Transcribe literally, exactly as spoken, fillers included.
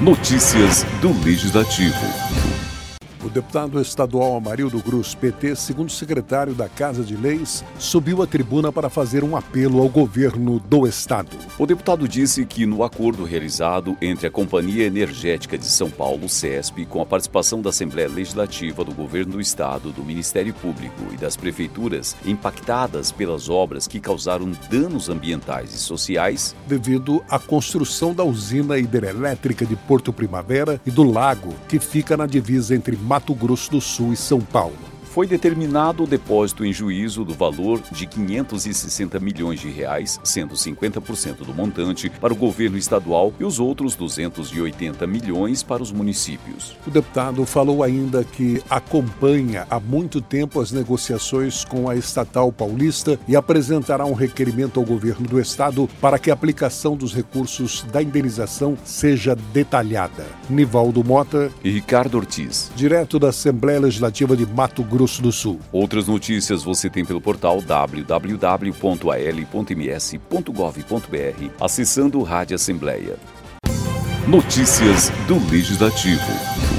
Notícias do Legislativo. O deputado estadual Amarildo Cruz, P T, segundo o secretário da Casa de Leis, subiu à tribuna para fazer um apelo ao governo do estado. O deputado disse que no acordo realizado entre a Companhia Energética de São Paulo, CESP, com a participação da Assembleia Legislativa, do Governo do Estado, do Ministério Público e das prefeituras impactadas pelas obras que causaram danos ambientais e sociais, devido à construção da usina hidrelétrica de Porto Primavera e do lago, que fica na divisa entre Mato Grosso do Sul e São Paulo. Foi determinado o depósito em juízo do valor de quinhentos e sessenta milhões de reais, sendo cinquenta por cento do montante para o governo estadual e os outros duzentos e oitenta milhões para os municípios. O deputado falou ainda que acompanha há muito tempo as negociações com a estatal paulista e apresentará um requerimento ao governo do estado para que a aplicação dos recursos da indenização seja detalhada. Nivaldo Mota e Ricardo Ortiz, direto da Assembleia Legislativa de Mato Grosso do Sul. Outras notícias você tem pelo portal w w w ponto a l ponto m s ponto gov ponto b r, acessando Rádio Assembleia. Notícias do Legislativo.